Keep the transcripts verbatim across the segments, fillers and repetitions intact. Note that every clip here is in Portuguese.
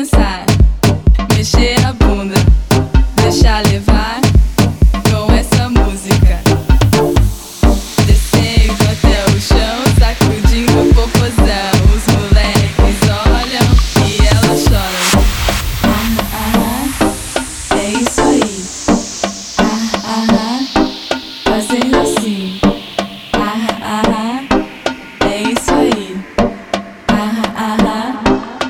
dançar, mexer a bunda, deixar levar com essa música. Descendo até o chão, sacudindo o popozão. Os moleques olham e elas choram. Ah, ah, é isso aí. Ah, ah, fazendo assim. Ah, ah, é isso aí. Ah, ah,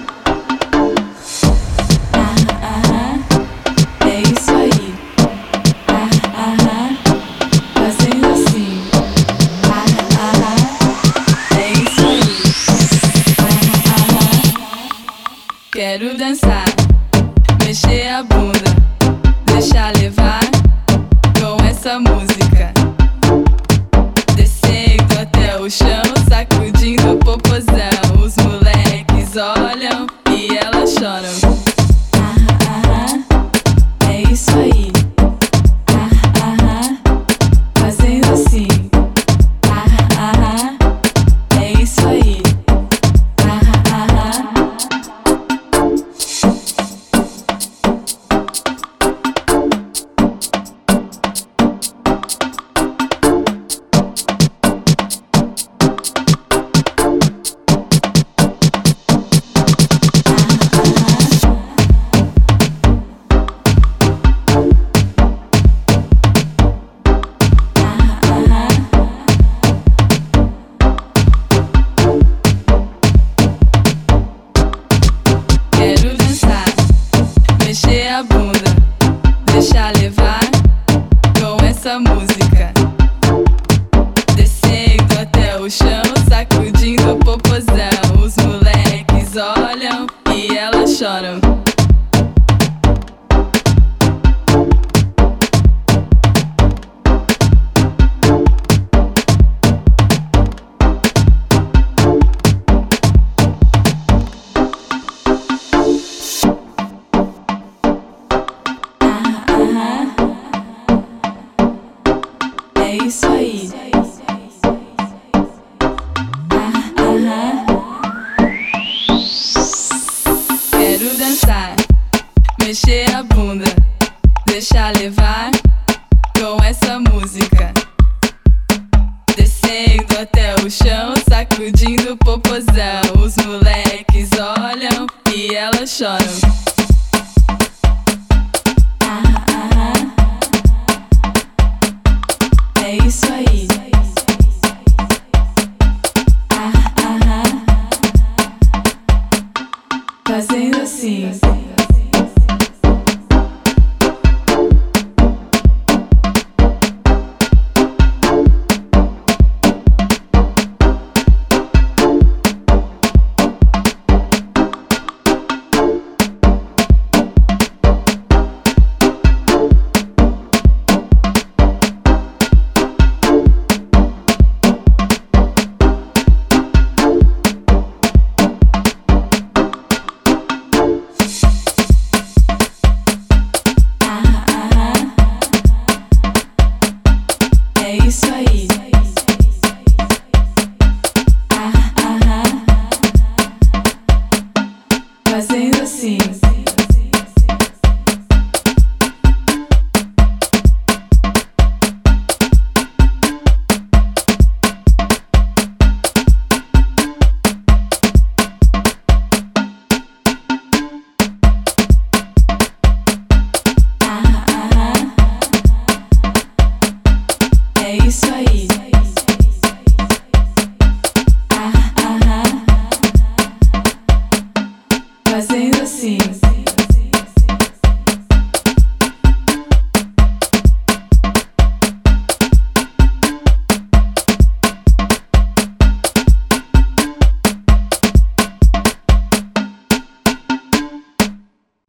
é isso aí. Ah, ah, fazendo assim. Ah, ah, é isso aí. Ah, ah, quero dançar, mexer a bunda, deixar levar com essa música. Descendo até o chão, sacudindo o popozão. Os moleques olham e elas choram. É isso aí. Ah, ah, fazendo assim. Ah, ah, é isso aí. Ah, ah, quero dançar, mexer a bunda, deixar levar com essa música. Descendo até o chão, sacudindo o popozão. Os moleques olham e elas choram. É isso aí. Ah, ah, quero dançar, mexer a bunda, deixar levar com essa música. Descendo até o chão, sacudindo o popozão. Os moleques olham e elas choram. É isso aí. Ah, ah, fazendo assim. É isso aí. Ah, ah, fazendo assim.